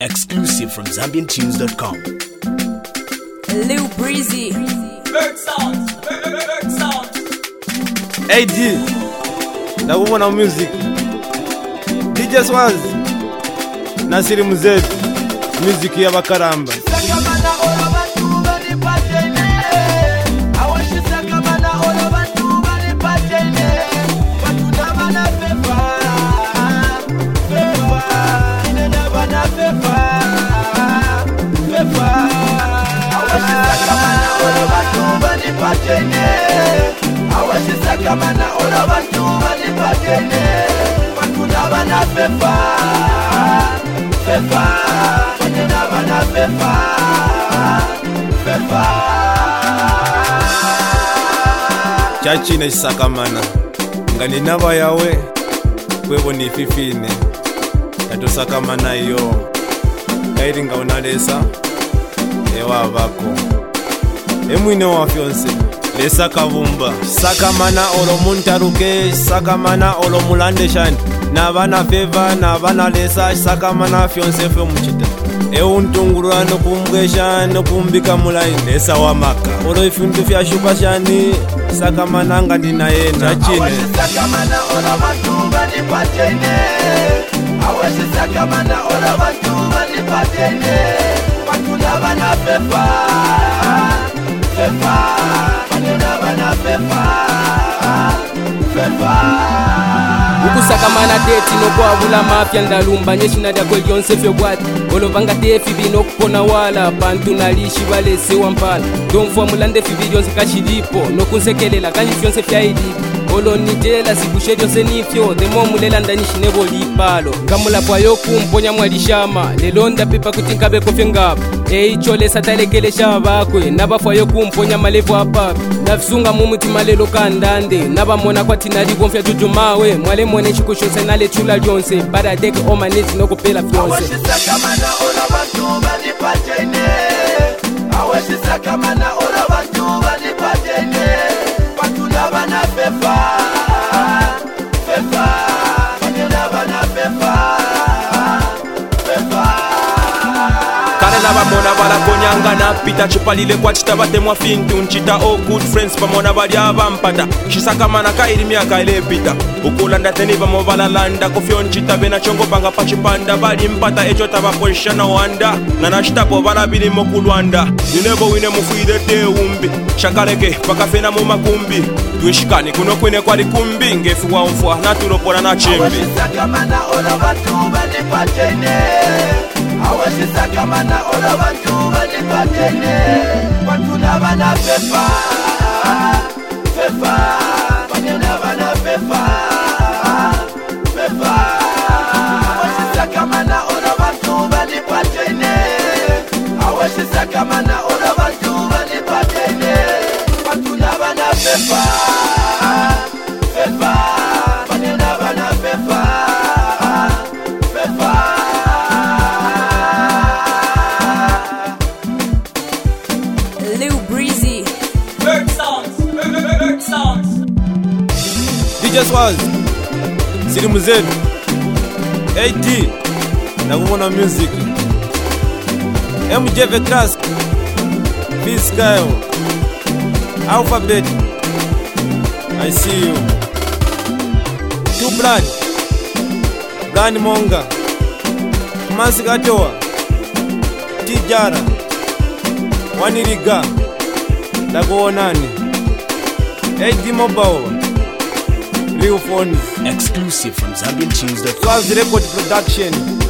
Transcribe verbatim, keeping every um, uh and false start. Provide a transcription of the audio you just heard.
Exclusive from Zambian Tunes dot com. Lil Breezy. Bird sounds, bird sounds. A D, na woman of music. D J Swaz, Nasiri Muzed, music ya bakaramba. Kamana ola bantu bali patene bakuna bana fefa fefa bakuna bana fefa fefa Chachi na sakamana ngani naba yawe kwebo ni fifine yato sakamana yo kairinga unalesa ewa bako emwine wa fiance lesa kavumba sakamana olo muntaruke sakamana olo mulande shani nabana feva nabana lesa sakamana fiance fe muchita e untungurwa no kumbwesha no kumbika mulai lesa wa maka olo ifundu fya shupa shani sakamana ngandi na yena chine sakamana olo bantu bali patene awase sakamana olo bantu bali patene bakuna bana fefa fefa ukusakamana deti nokwabula mafya ndalumba nyeshina dyako lyonse fyobwati olovanga tefi bino kupona wala bantu nalishi balese wampala domfwa mulande fibi lyonse kashilipo nokunsekelela kanji fyonse fyaidipo olonitela sibushe lyonse nifyo demo mulela ndanishinebo lipalo ngamulapwayo kumponya mwalishama lelonda pipa kuti nkabeko fyengaba eicholesa talekelesha bakwe nabafwayo kumponya malevo apapi navisunga mumutima lelo kandande nabamona kwati nalikomfya jujumawe mwale mwene chikushose naletula lyonse baradeke omanezi nokupela fyonse sakamana ola bantu bali patene awase sakamana ola bantu bali patene bakuna bana fefa fefa bakuna bana fefa fefa Karela bamona balakonyanga na pita chupalile kwa chita batemwa fintu nchita all good friends bamona bali abampata shisakamana kairi miaka ile pita ukulanda teni bamo balalanda kofyo nchita bena chongo panga pachipanda bali mpata echo tabaposha na wanda na nashitapo balabili mokulwanda ninebo wine mufuide te umbi shakaleke pakafena mu makumbi twishikani kuno kwene kwali kumbi ngefu wa mfwa na turopora na chimbi sakamana ola bantu bali patene awase sakamana ola bantu bali patene bakuna bana fefa fefa bakuna bana fefa fefa awase sakamana ola bantu bali patene awase sakamana ola bantu bali patene bakuna bana fefa fefa bakuna bana fefa Lil Breezy. Bird sounds, bird sounds. D J Swaz, Siri Muzed, A D, na woman of music. M J Vetrask, Fiskayo, Alphabet, I see you. Two Blood, Brand Monga, Masikatoa, Tijara, Waniriga, Dagoonani, A D Mobile, Real Phones. Exclusive from Zambian Tunes dot com. Swaz Record Production.